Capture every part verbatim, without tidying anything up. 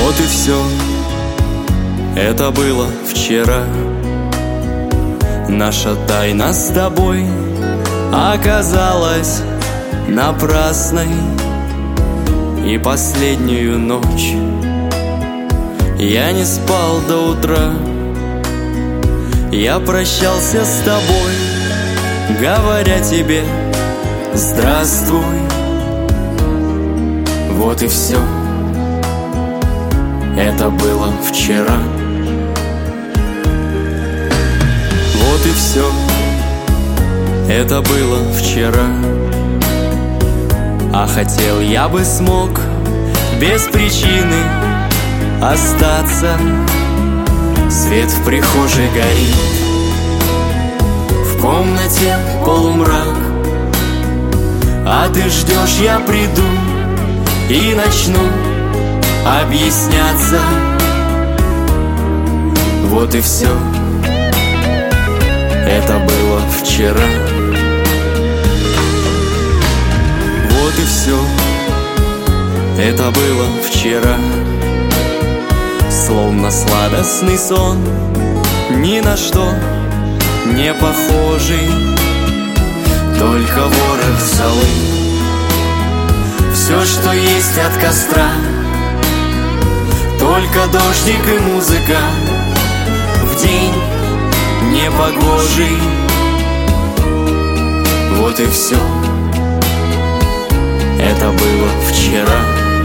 Вот и все, это было вчера. Наша тайна с тобой оказалась напрасной. И последнюю ночь я не спал до утра. Я прощался с тобой, говоря тебе здравствуй. Вот и все, это было вчера. Вот и все, это было вчера. А хотел я бы смог без причины остаться. Свет в прихожей горит, в комнате полумрак. А ты ждешь, я приду и начну объясняться. Вот и все, это было вчера. Вот и все, это было вчера. Словно сладостный сон, ни на что не похожий. Только ворох золы, все, что есть от костра. Только дождик и музыка в день непогожий. Вот и все, это было вчера.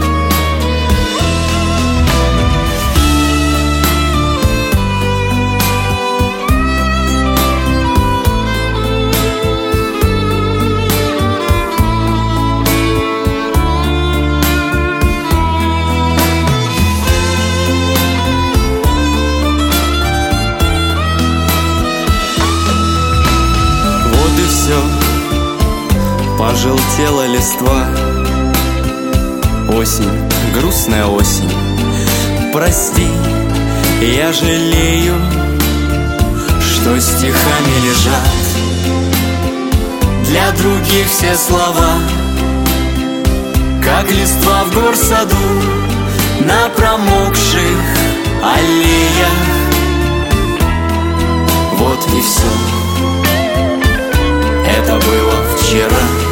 Вот и все, пожелтела листва. Осень, грустная осень, прости, я жалею, что стихами лежат для других все слова, как листва в горсаду на промокших аллеях. Вот и все, это было вчера.